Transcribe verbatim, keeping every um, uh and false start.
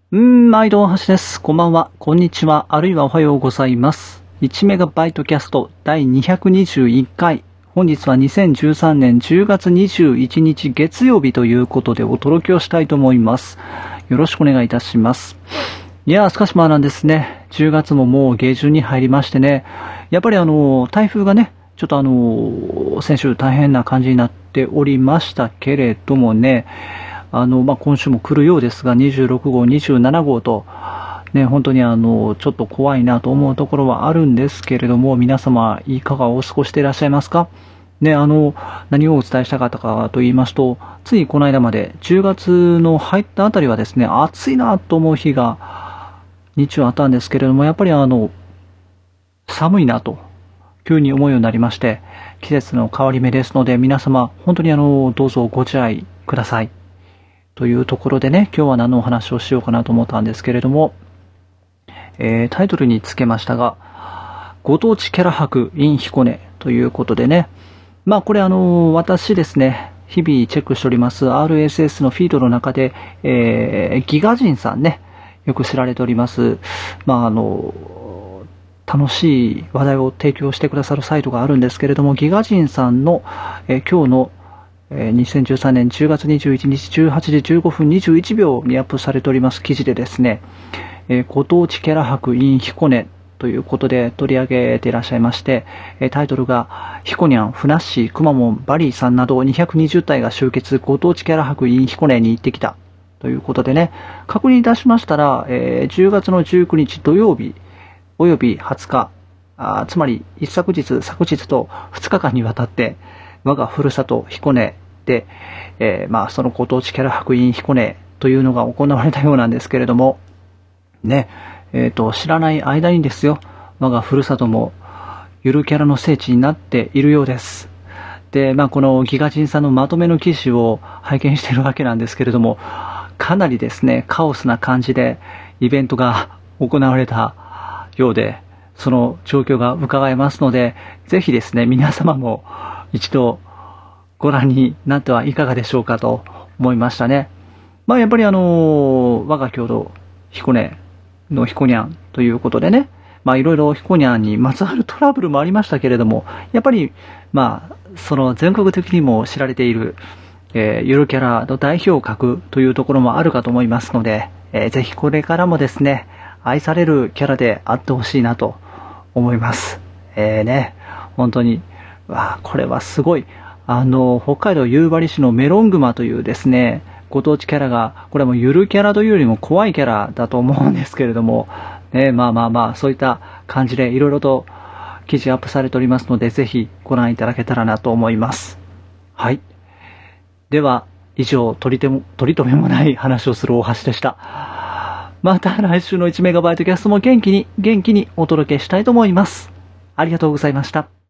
うーん、毎度大橋です。こんばんは、こんにちは、あるいはおはようございます。いちメガバイトキャストだいにひゃくにじゅういっかい。本日はにせんじゅうさんねんじゅうがつにじゅういちにち月曜日ということでお届けをしたいと思います。よろしくお願いいたします。いやー、しかしまあなんですね。じゅうがつももう下旬に入りましてね。やっぱりあの、台風がね、ちょっとあの、先週大変な感じになっておりましたけれどもね、あの、まあ、今週も来るようですが、にじゅうろくごう、にじゅうななごうと、ね、本当にあの、ちょっと怖いなと思うところはあるんですけれども、皆様、いかがお過ごしていらっしゃいますか？ね、あの、何をお伝えしたかったかと言いますと、ついこの間まで、じゅうがつの入ったあたりはですね、暑いなと思う日が、日中あったんですけれども、やっぱりあの、寒いなと、急に思うようになりまして、季節の変わり目ですので、皆様、本当にあの、どうぞご自愛ください。というところでね、今日は何のお話をしようかなと思ったんですけれども、えー、タイトルにつけましたが、ご当地キャラ博 in 彦根ということでね、まあこれあの、私ですね、日々チェックしております アールエスエス のフィードの中で、えー、ギガ人さんね、よく知られております、まああの、楽しい話題を提供してくださるサイトがあるんですけれども、ギガ人さんの、えー、今日のにせんじゅうさんねんじゅうがつにじゅういちにちじゅうはちじじゅうごふんにじゅういちびょうにアップされております記事でですね、えー、ご当地キャラ博 in 彦根ということで取り上げていらっしゃいまして、タイトルがヒコニャン、フナッシー、くまモン、バリーさんなどにひゃくにじゅうたいが集結、ご当地キャラ博 in 彦根に行ってきたということでね、確認いたしましたら、えー、じゅうがつのじゅうくにち土曜日およびはつか、あつまり一昨日、昨日とふつかかんにわたって我がふるさと彦根で、えー、まあそのご当地キャラ博 in 彦根というのが行われたようなんですけれども、ね、えっと、知らない間にですよ、我がふるさともゆるキャラの聖地になっているようです。で、まあこのギガ人さんのまとめの記事を拝見しているわけなんですけれども、かなりですね、カオスな感じでイベントが行われたようで、その状況が伺えますので、ぜひですね、皆様も一度ご覧になってはいかがでしょうかと思いましたね。まあやっぱりあの、我が郷土、彦根のヒコニャンということでね、まあいろいろヒコニャンにまつわるトラブルもありましたけれども、やっぱりまあその全国的にも知られている、えー、ゆるキャラの代表格というところもあるかと思いますので、えー、ぜひこれからもですね、愛されるキャラであってほしいなと思います。えーね、本当に、わあ、これはすごい。あの、北海道夕張市のメロングマというですね、ご当地キャラが、これはもうゆるキャラというよりも怖いキャラだと思うんですけれども、ね、まあまあまあ、そういった感じでいろいろと記事アップされておりますので、ぜひご覧いただけたらなと思います。はい。では、以上、取りても、取り留めもない話をする大橋でした。また来週のいちメガバイトキャストも元気に、元気にお届けしたいと思います。ありがとうございました。